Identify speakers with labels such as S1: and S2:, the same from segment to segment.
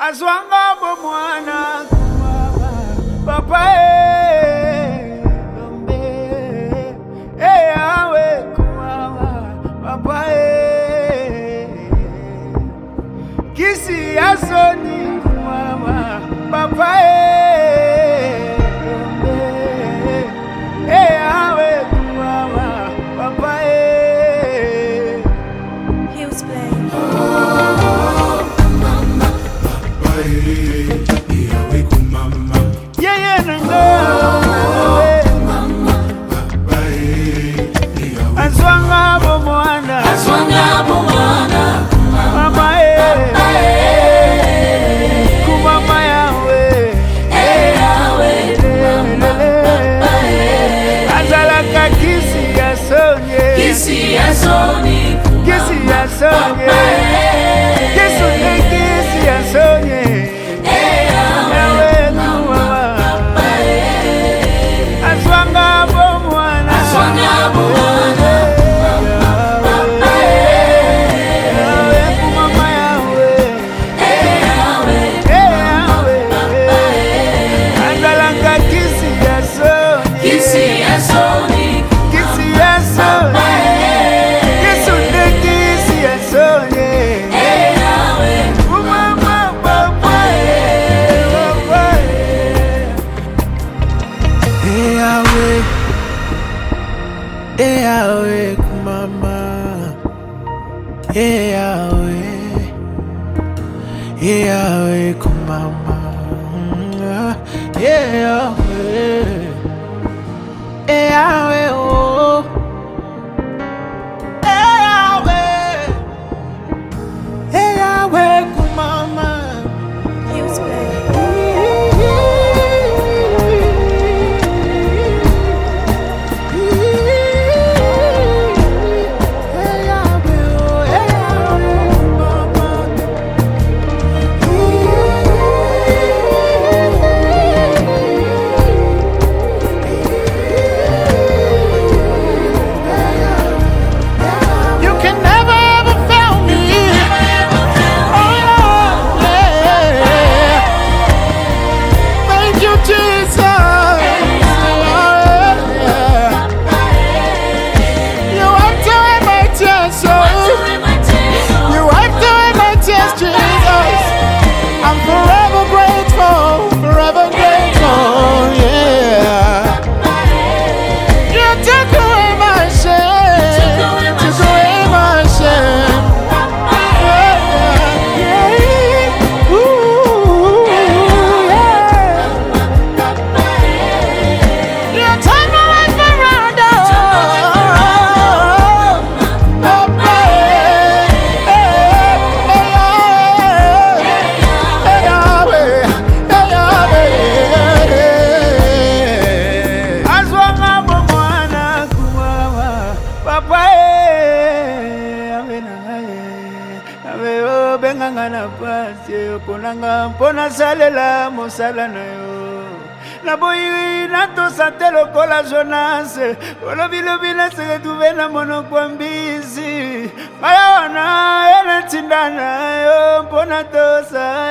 S1: Azwanga bomwana papa lombe awe kuwawa papa kisi asoni kuwawa papa lombe awe kuwawa papa
S2: He was playing.
S1: Yahweh, kumama, Yahweh, Yahweh, oh, Yahweh, Yahweh, kumama.
S2: He was playing.
S1: Ngana pasi ponanga pona salela mosala na yo na boyi na to satelo kola Jonas olo bilobina se tuve na mono kwa mbizi mayona ena tindana yo pona to sa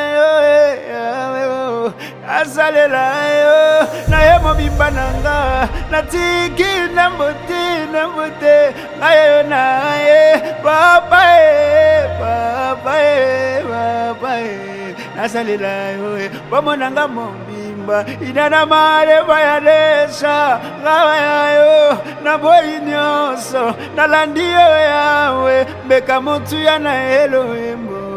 S1: yo asalela yo na yemo bimbananga na tiki na mbote ayo na papa nasalela yo bamonanga mombimba inana mare bayalesa ngawa yayo na boyi nyonso nalandiyo yawe mbeka mutu ya na Elohim.